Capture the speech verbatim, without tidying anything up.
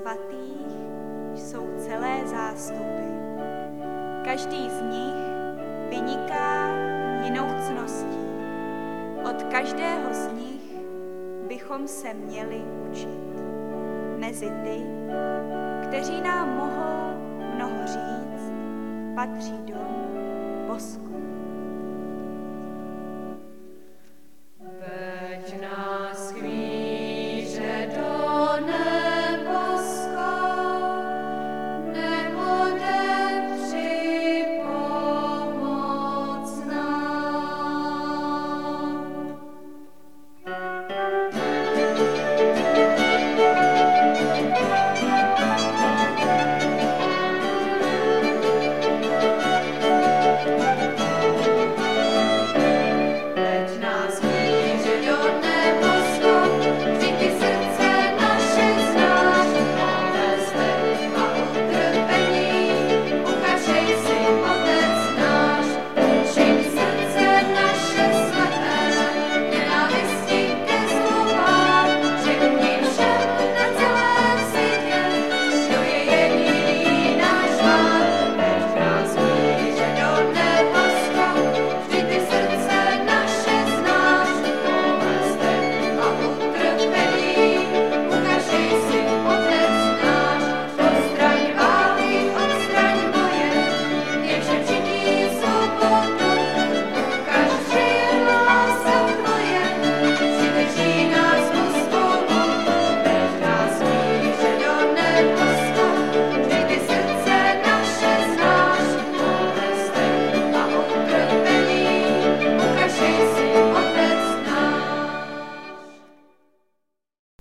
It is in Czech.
svatých jsou celé zástupy. Každý z nich vyniká jinou ctností. Od každého z nich bychom se měli učit. Mezi ty, kteří nám mohou mnoho říct, patří Don Bosco.